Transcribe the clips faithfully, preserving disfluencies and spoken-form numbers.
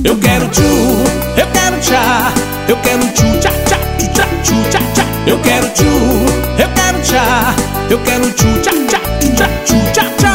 Eu quero tchu, eu quero tchá, eu quero tchu tchá tchá, tchu tchá, tchu tchá tchá. Eu quero tchu, eu quero tchá, eu quero tchu tchá tchá, tchu tchá, tchu tchá tchá.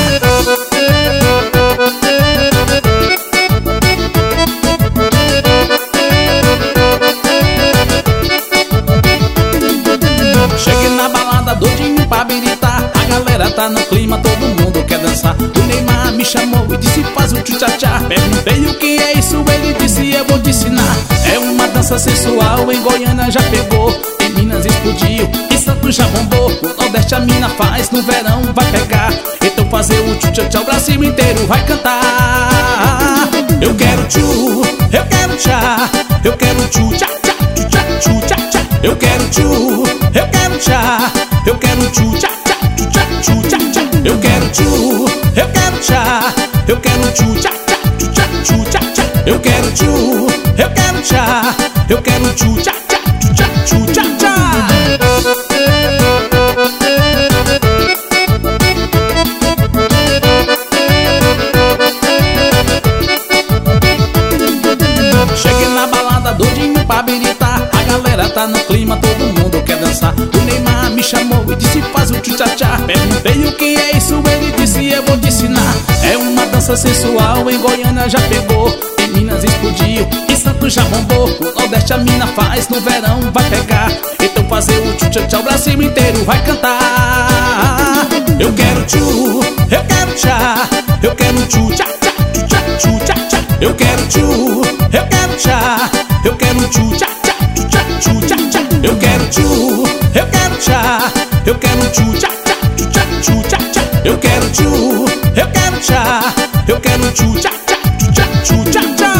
Cheguei na balada doidinho pra habilitar, a galera tá no clima, todo mundo quer dançar. O Neymar me chamou e disse faz o tchu-tchá-tchá. Perguntei o que é isso, ele disse eu vou te ensinar. É uma dança sensual, em Goiânia já pegou, em Minas explodiu, em Santos já bombou. No Nordeste a mina faz, no verão vai pegar. Então fazer o tchu-tchá-tchá, o Brasil inteiro vai cantar. Eu quero tchu, eu quero tchá, eu quero tchu-tchá-tchá, tchu-tchá, tchu-tchá-tchá. Eu quero tchu, eu quero tchá, eu quero tchu-tchá-tchá, tchu-tchá, tchu-tchá-tchá. Eu quero tchu, eu quero tchá, eu quero tchu-tchá-tchá, tchu-tchá, tchu-tchá-tchá. Eu quero tchu, eu quero tchá, eu quero tchu-tchá-tchá, tchu-tchá, tchu-tchá-tchá. Cheguei na balada doidinho pra habilitar, a galera tá no clima, todo mundo quer dançar. O Neymar me chamou e disse faz o tchu-tchá-tchá. Perguntei o que é isso, ele disse eu vou te ensinar. É uma dança sensual, em Goiânia já pegou, em Minas explodiu, em Santos já bombou. No Nordeste a mina faz, no verão vai pegar. Então fazer o tchu-tchá-tchá, o Brasil inteiro vai cantar. Eu quero tchu, eu quero tchá, eu quero tchu-tchá-tchá, tchu-tchá, tchu-tchá-tchá. Eu quero tchu, eu quero tchá, eu quero tchu-tchá-tchá, tchu-tchá, tchu-tchá-tchá. Eu quero tchu, eu quero tchá, eu quero tchu-tchá-tchá, tchu-tchá, tchu-tchá-tchá. Eu quero tchu, eu quero tchá, eu quero tchu-tchá-tchá, tchu-tchá, tchu-tchá-tchá.